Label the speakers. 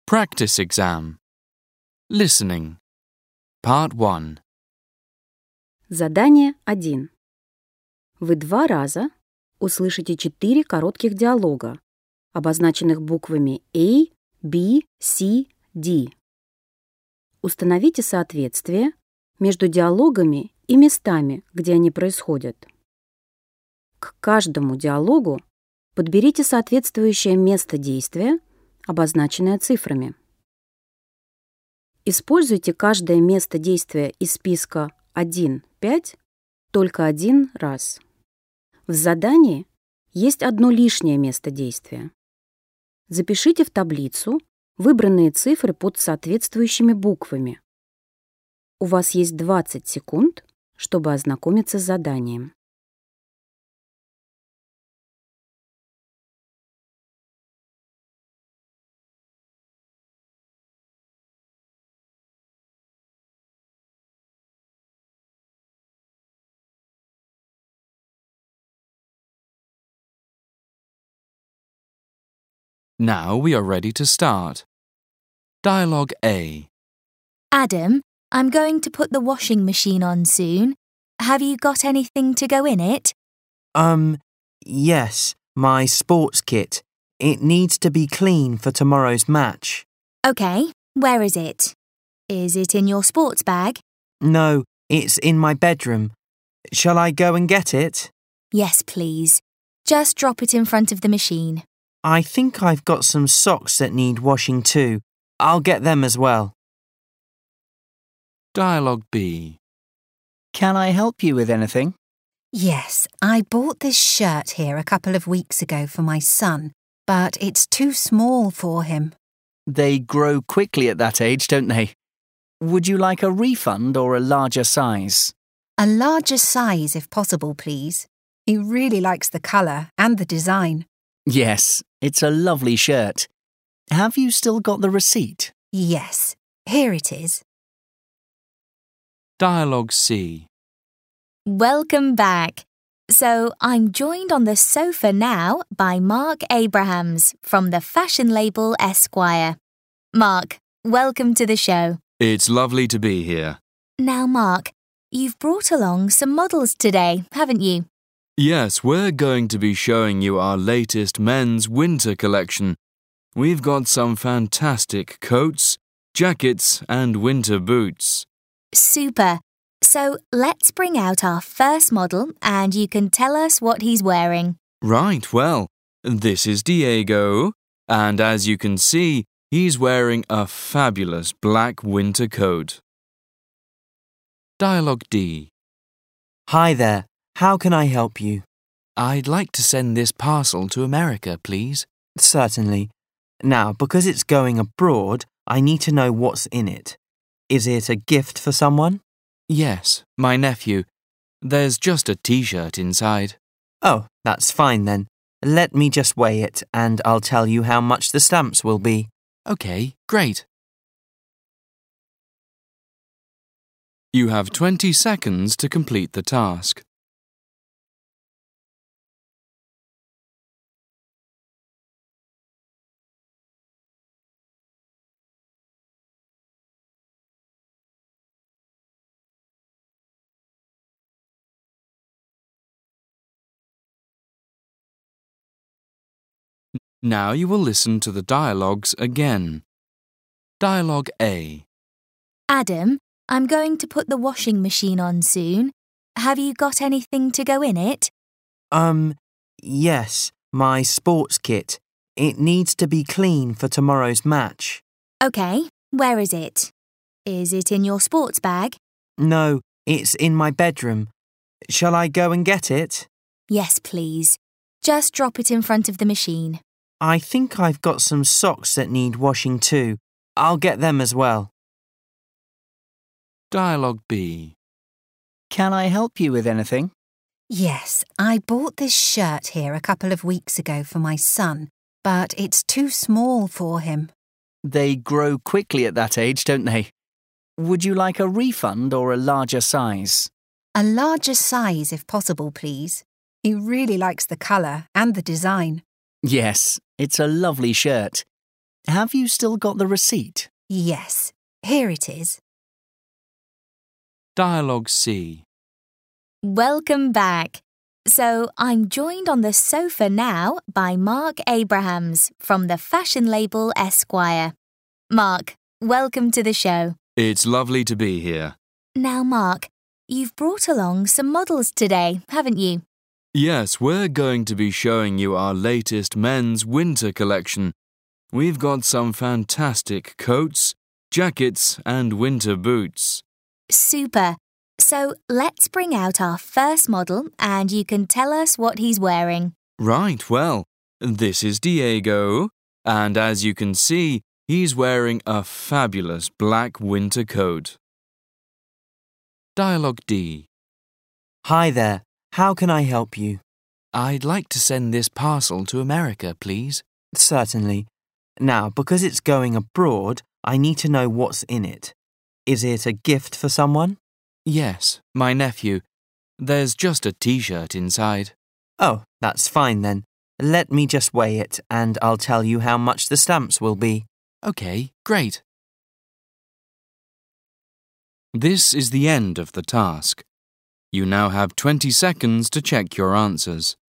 Speaker 1: Practice exam. Listening. Part 1.
Speaker 2: Задание 1. Вы 2 раза услышите 4 коротких диалога, обозначенных буквами A, B, C, D. Установите соответствие между диалогами и местами, где они происходят. К каждому диалогу подберите соответствующее место действия, обозначенное цифрами. Используйте каждое место действия из списка 1-5 только один раз. В задании есть одно лишнее место действия. Запишите в таблицу выбранные цифры под соответствующими буквами. У вас есть 20 секунд, чтобы ознакомиться с заданием.
Speaker 1: Now we are ready to start. Dialogue A.
Speaker 3: Adam, I'm going to put the washing machine on soon. Have you got anything to go in it?
Speaker 4: Yes, my sports kit. It needs to be clean for tomorrow's match.
Speaker 3: OK, where is it? Is it in your sports bag?
Speaker 4: No, it's in my bedroom. Shall I go and get it?
Speaker 3: Yes, please. Just drop it in front of the machine.
Speaker 4: I think I've got some socks that need washing too. I'll get them as well.
Speaker 1: Dialogue B.
Speaker 5: Can I help you with anything?
Speaker 6: Yes, I bought this shirt here a couple of weeks ago for my son, but it's too small for him.
Speaker 5: They grow quickly at that age, don't they? Would you like a refund or a larger size?
Speaker 6: A larger size if possible, please. He really likes the colour and the design.
Speaker 5: Yes, it's a lovely shirt. Have you still got the receipt?
Speaker 6: Yes, here it is.
Speaker 1: Dialogue C.
Speaker 3: Welcome back. So I'm joined on the sofa now by Mark Abrahams from the fashion label Esquire. Mark, welcome to the show.
Speaker 1: It's lovely to be here.
Speaker 3: Now, Mark, you've brought along some models today, haven't you?
Speaker 1: Yes, we're going to be showing you our latest men's winter collection. We've got some fantastic coats, jackets, and winter boots.
Speaker 3: Super. So let's bring out our first model and you can tell us what he's wearing.
Speaker 1: Right, well, this is Diego, and as you can see, he's wearing a fabulous black winter coat. Dialogue D.
Speaker 4: Hi there. How can I help you?
Speaker 1: I'd like to send this parcel to America, please.
Speaker 4: Certainly. Now, because it's going abroad, I need to know what's in it. Is it a gift for someone?
Speaker 1: Yes, my nephew. There's just a T-shirt inside.
Speaker 4: Oh, that's fine then. Let me just weigh it and I'll tell you how much the stamps will be.
Speaker 1: OK, great. You have 20 seconds to complete the task. Now you will listen to the dialogues again. Dialogue A.
Speaker 3: Adam, I'm going to put the washing machine on soon. Have you got anything to go in it?
Speaker 4: Yes, my sports kit. It needs to be clean for tomorrow's match.
Speaker 3: OK, where is it? Is it in your sports bag?
Speaker 4: No, it's in my bedroom. Shall I go and get it?
Speaker 3: Yes, please. Just drop it in front of the machine.
Speaker 4: I think I've got some socks that need washing too. I'll get them as well.
Speaker 1: Dialogue B.
Speaker 5: Can I help you with anything?
Speaker 6: Yes, I bought this shirt here a couple of weeks ago for my son, but it's too small for him.
Speaker 5: They grow quickly at that age, don't they? Would you like a refund or a larger size?
Speaker 6: A larger size if possible, please. He really likes the colour and the design.
Speaker 5: Yes, it's a lovely shirt. Have you still got the receipt?
Speaker 6: Yes, here it is.
Speaker 1: Dialogue C.
Speaker 3: Welcome back. So I'm joined on the sofa now by Mark Abrahams from the fashion label Esquire. Mark, welcome to the show.
Speaker 1: It's lovely to be here.
Speaker 3: Now, Mark, you've brought along some models today, haven't you?
Speaker 1: Yes, we're going to be showing you our latest men's winter collection. We've got some fantastic coats, jackets, and winter boots.
Speaker 3: Super. So let's bring out our first model and you can tell us what he's wearing.
Speaker 1: Right, well, this is Diego, and as you can see, he's wearing a fabulous black winter coat. Dialogue D.
Speaker 4: Hi there. How can I help you?
Speaker 1: I'd like to send this parcel to America, please.
Speaker 4: Certainly. Now, because it's going abroad, I need to know what's in it. Is it a gift for someone?
Speaker 1: Yes, my nephew. There's just a T-shirt inside.
Speaker 4: Oh, that's fine then. Let me just weigh it and I'll tell you how much the stamps will be.
Speaker 1: Okay, great. This is the end of the task. You now have 20 seconds to check your answers.